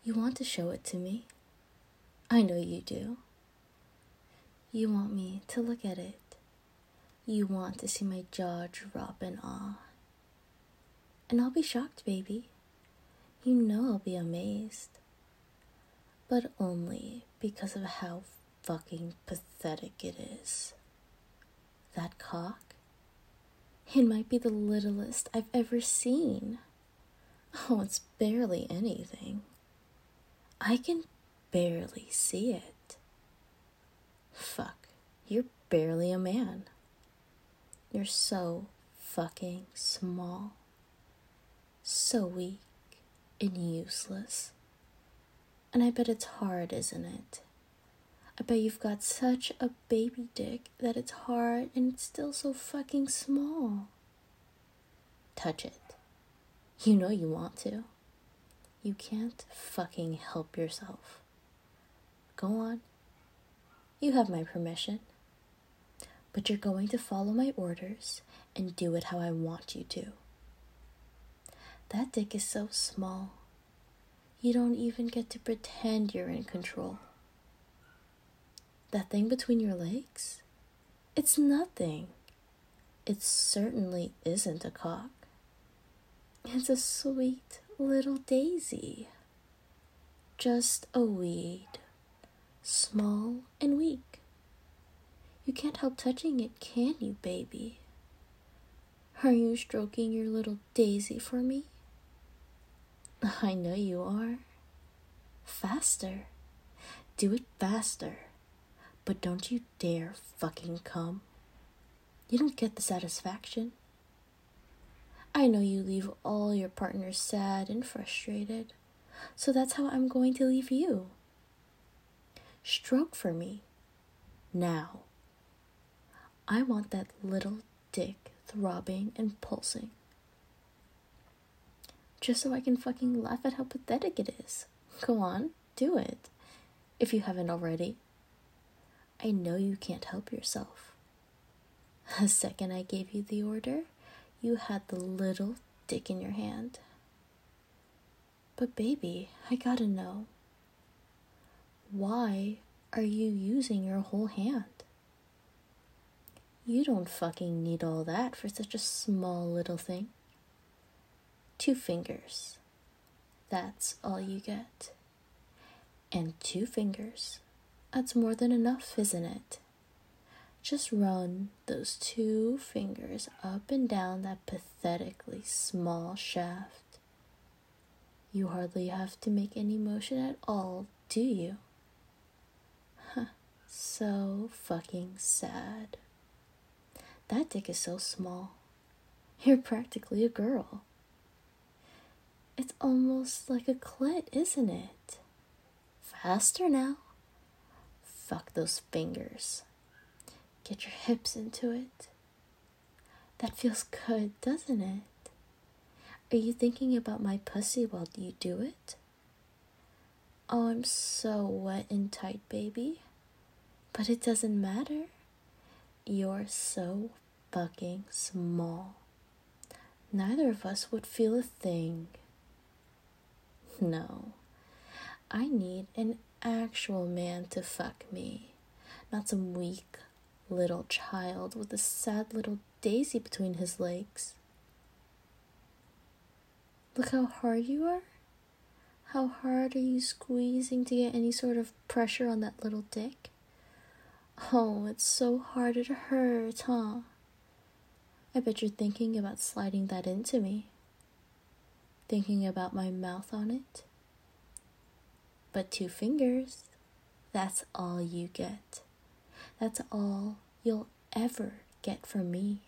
You want to show it to me. I know you do. You want me to look at it. You want to see my jaw drop in awe. And I'll be shocked, baby. You know I'll be amazed. But only because of how fucking pathetic it is. That cock, it might be the littlest I've ever seen. Oh, it's barely anything. I can barely see it. Fuck, you're barely a man. You're so fucking small. So weak and useless. And I bet it's hard, isn't it? I bet you've got such a baby dick that it's hard and it's still so fucking small. Touch it. You know you want to. You can't fucking help yourself. Go on. You have my permission. But you're going to follow my orders and do it how I want you to. That dick is so small. You don't even get to pretend you're in control. That thing between your legs? It's nothing. It certainly isn't a cock. It's a sweet little daisy. Just a weed. Small and weak. You can't help touching it, can you, baby? Are you stroking your little daisy for me? I know you are. Faster. Do it faster. But don't you dare fucking come. You don't get the satisfaction. I know you leave all your partners sad and frustrated, so that's how I'm going to leave you. Stroke for me. Now. I want that little dick throbbing and pulsing. Just so I can fucking laugh at how pathetic it is. Go on, do it. If you haven't already. I know you can't help yourself. The second I gave you the order, you had the little dick in your hand. But baby, I gotta know. Why are you using your whole hand? You don't fucking need all that for such a small little thing. 2 fingers. That's all you get. And 2 fingers. That's more than enough, isn't it? Just run those 2 fingers up and down that pathetically small shaft. You hardly have to make any motion at all, do you? Huh, so fucking sad. That dick is so small. You're practically a girl. It's almost like a clit, isn't it? Faster now. Fuck those fingers. Get your hips into it. That feels good, doesn't it? Are you thinking about my pussy while you do it? Oh, I'm so wet and tight, baby. But it doesn't matter. You're so fucking small. Neither of us would feel a thing. No. I need an actual man to fuck me. Not some weak little child with a sad little daisy between his legs. Look how hard you are. How hard are you squeezing to get any sort of pressure on that little dick? Oh, it's so hard it hurts, huh? I bet you're thinking about sliding that into me. Thinking about my mouth on it. But 2 fingers, that's all you get. That's all you'll ever get from me.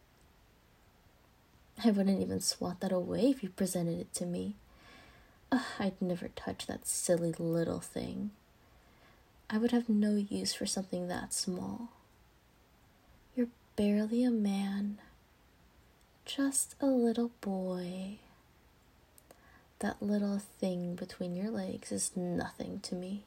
I wouldn't even swat that away if you presented it to me. I'd never touch that silly little thing. I would have no use for something that small. You're barely a man. Just a little boy. That little thing between your legs is nothing to me.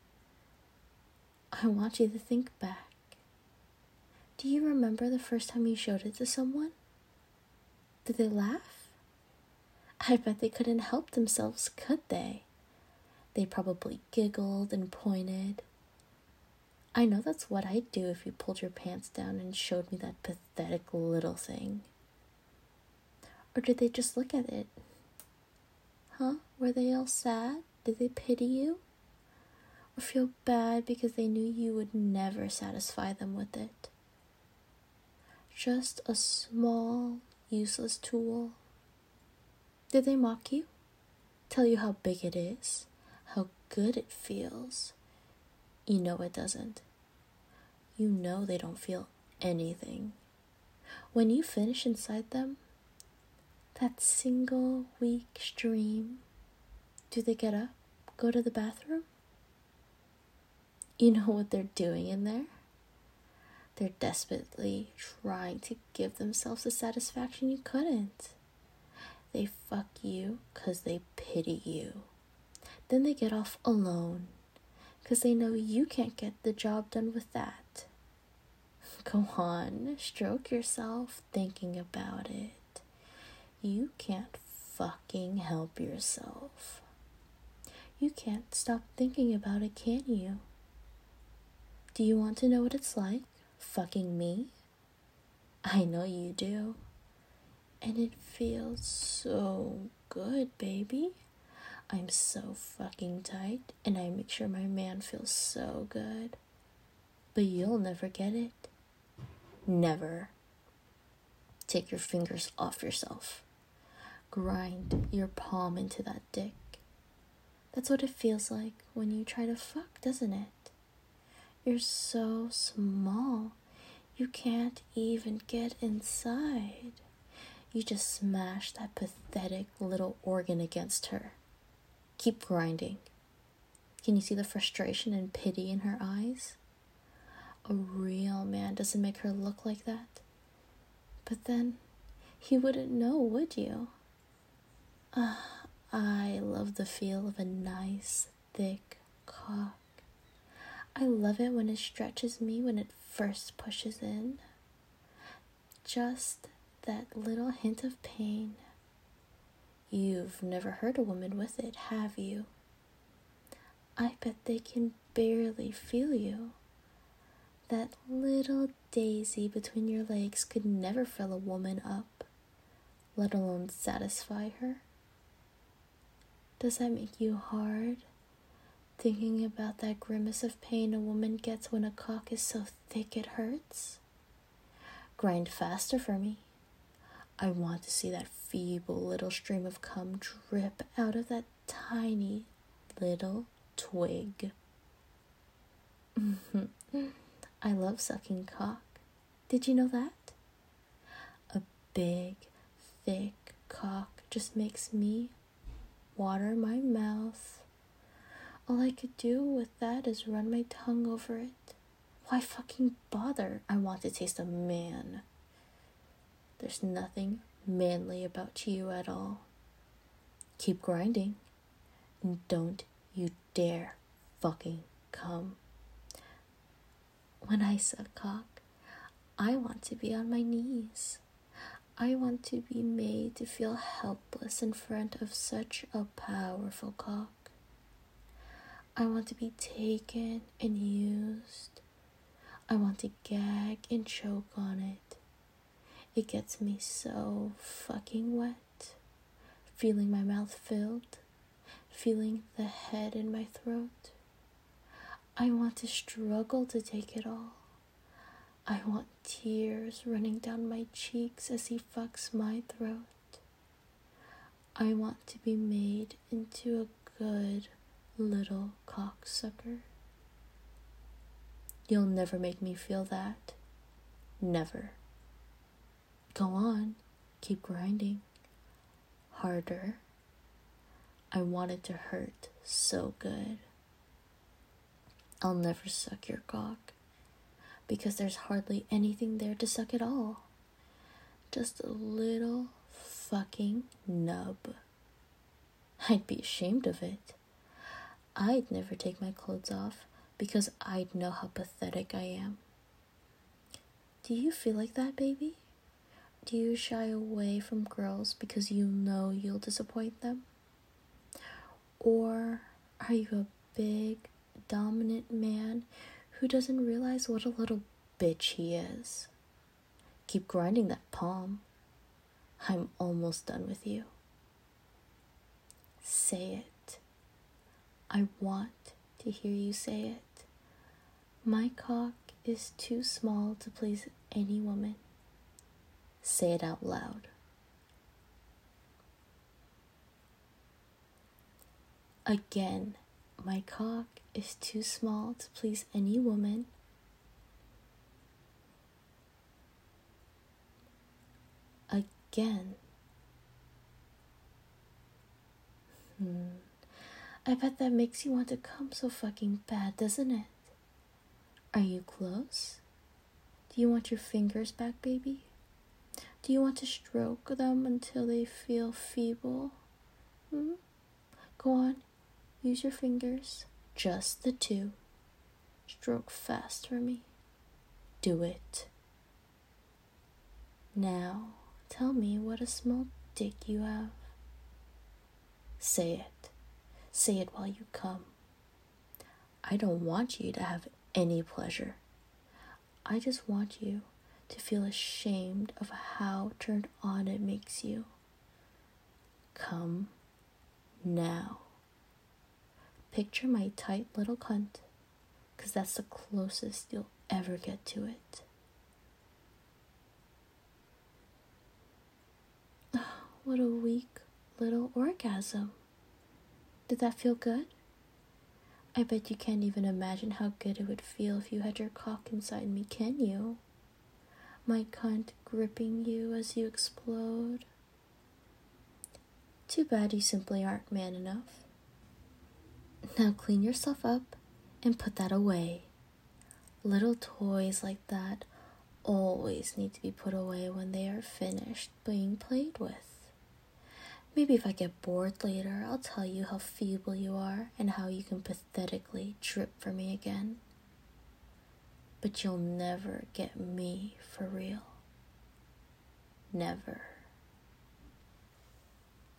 I want you to think back. Do you remember the first time you showed it to someone? Did they laugh? I bet they couldn't help themselves, could they? They probably giggled and pointed. I know that's what I'd do if you pulled your pants down and showed me that pathetic little thing. Or did they just look at it? Huh? Were they all sad? Did they pity you? Or feel bad because they knew you would never satisfy them with it? Just a small, useless tool. Did they mock you? Tell you how big it is? How good it feels? You know it doesn't. You know they don't feel anything. When you finish inside them, that single weak stream, do they get up, go to the bathroom? You know what they're doing in there? They're desperately trying to give themselves the satisfaction you couldn't. They fuck you 'cause they pity you. Then they get off alone 'cause they know you can't get the job done with that. Go on, stroke yourself thinking about it. You can't fucking help yourself. You can't stop thinking about it, can you? Do you want to know what it's like, fucking me? I know you do. And it feels so good, baby. I'm so fucking tight, and I make sure my man feels so good. But you'll never get it. Never. Take your fingers off yourself. Grind your palm into that dick. That's what it feels like when you try to fuck, doesn't it? You're so small, you can't even get inside. You just smash that pathetic little organ against her. Keep grinding. Can you see the frustration and pity in her eyes? A real man doesn't make her look like that. But then, you wouldn't know, would you? I love the feel of a nice, thick cock. I love it when it stretches me when it first pushes in. Just that little hint of pain. You've never heard a woman with it, have you? I bet they can barely feel you. That little daisy between your legs could never fill a woman up, let alone satisfy her. Does that make you hard? Thinking about that grimace of pain a woman gets when a cock is so thick it hurts? Grind faster for me. I want to see that feeble little stream of cum drip out of that tiny little twig. I love sucking cock. Did you know that? A big, thick cock just makes me water my mouth. All I could do with that is run my tongue over it. Why fucking bother? I want to taste a man. There's nothing manly about you at all. Keep grinding. And don't you dare fucking come. When I suck cock, I want to be on my knees. I want to be made to feel helpless in front of such a powerful cock. I want to be taken and used. I want to gag and choke on it. It gets me so fucking wet. Feeling my mouth filled. Feeling the head in my throat. I want to struggle to take it all. I want tears running down my cheeks as he fucks my throat. I want to be made into a good little cocksucker. You'll never make me feel that. Never. Go on. Keep grinding. Harder. I want it to hurt so good. I'll never suck your cock because there's hardly anything there to suck at all. Just a little fucking nub. I'd be ashamed of it. I'd never take my clothes off because I'd know how pathetic I am. Do you feel like that, baby? Do you shy away from girls because you know you'll disappoint them? Or Are you a big, dominant man who doesn't realize what a little bitch he is? Keep grinding that palm. I'm almost done with you. Say it. I want to hear you say it. My cock is too small to please any woman. Say it out loud. Again, my cock is too small to please any woman. Again. I bet that makes you want to come so fucking bad, doesn't it? Are you close? Do you want your fingers back, baby? Do you want to stroke them until they feel feeble? Go on, use your fingers, just the two. Stroke fast for me. Do it. Now, tell me what a small dick you have. Say it. Say it while you come. I don't want you to have any pleasure. I just want you to feel ashamed of how turned on it makes you. Come now. Picture my tight little cunt, 'cause that's the closest you'll ever get to it. What a weak little orgasm. Did that feel good? I bet you can't even imagine how good it would feel if you had your cock inside me, can you? My cunt gripping you as you explode. Too bad you simply aren't man enough. Now clean yourself up and put that away. Little toys like that always need to be put away when they are finished being played with. Maybe if I get bored later, I'll tell you how feeble you are and how you can pathetically drip for me again. But you'll never get me for real. Never.